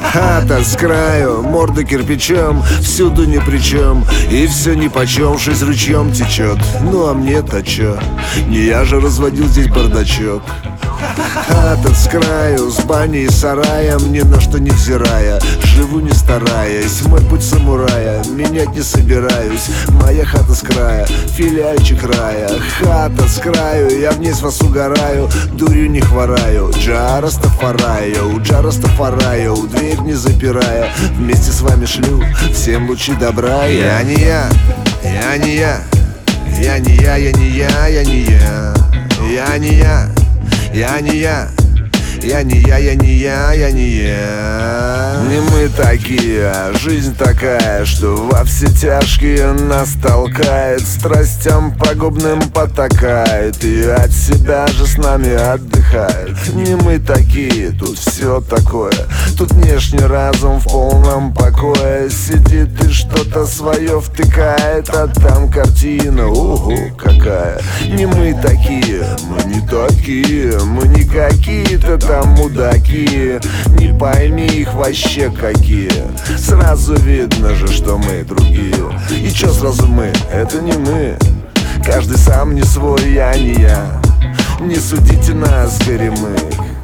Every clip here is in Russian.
Хата с краю, морда кирпичом, всюду ни при чем, и все нипочем, жизнь ручьем течет. Ну а мне-то чё? Не я же разводил здесь бардачок. Хата с краю, с баней и сараем, ни на что не взирая, живу не стараясь, мой путь самурая, менять не собираюсь. Моя хата с края, филиальчик рая. Хата с краю, я вниз вас угораю, дурью не хвораю. Джа Растафараю, Джа Растафараю, дверь не запирая, вместе с вами шлю всем лучи добра. Я не я, я не я, я не я, я не я, я не я, я не я. Я не я, я не я, я не я, я не я. Не мы такие, а жизнь такая, что во все тяжкие нас толкает, страстям пагубным потакает и от себя же с нами отдыхает. Не мы такие, тут все такое, тут внешний разум в полном покое сидит и что-то свое втыкает, а там картина, ого, какая. Не мы такие, мы не такие, мы не какие-то там мудаки, не пойми их вообще какие. Сразу видно же, что мы другие. И чё сразу мы? Это не мы. Каждый сам не свой, я не я. Не судите нас, горемык.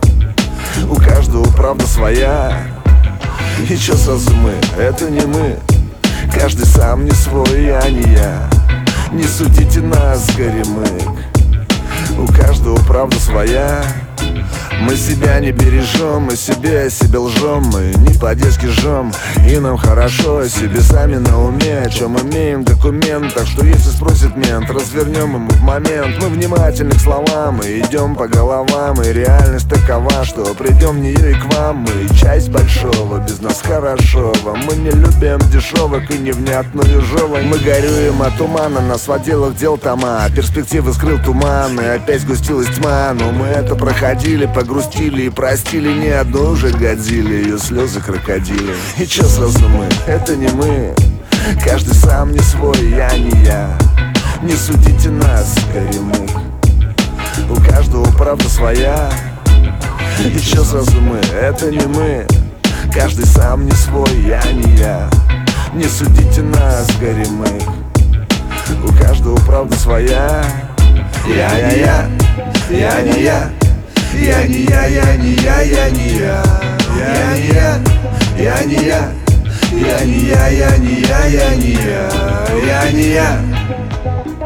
У каждого правда своя. И чё сразу мы? Это не мы. Каждый сам не свой, я не я. Не судите нас, горемык. У каждого правда своя. Мы себя не бережем, мы себе лжем, мы не по-детски жжем, и нам хорошо, себе сами на уме, о чем имеем документ. Так что если спросит мент, развернем ему в момент. Мы внимательны к словам, мы идем по головам, и реальность такова, что придем в нее и к вам. Мы часть большого, без нас хорошего. Мы не любим дешевок и невнятную жевань. Мы горюем от тумана, нас в отделах дел тома, перспективы скрыл туман, и опять сгустилась тьма. Но мы это проходили, погрустили и простили не одну уже Годзилле, ее слезы крокодили. И чё сразу мы? Это не мы. Каждый сам не свой, я не я. Не судите нас, горемык. У каждого правда своя. И чё сразу мы? Это не мы. Каждый сам не свой, я не я. Не судите нас, горемык. У каждого правда своя. Я не я, я не я. Я не я, я не я, я не я. Я не я, я не я. Я не я, я не я, я не я. Я не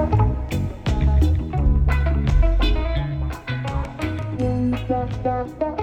я.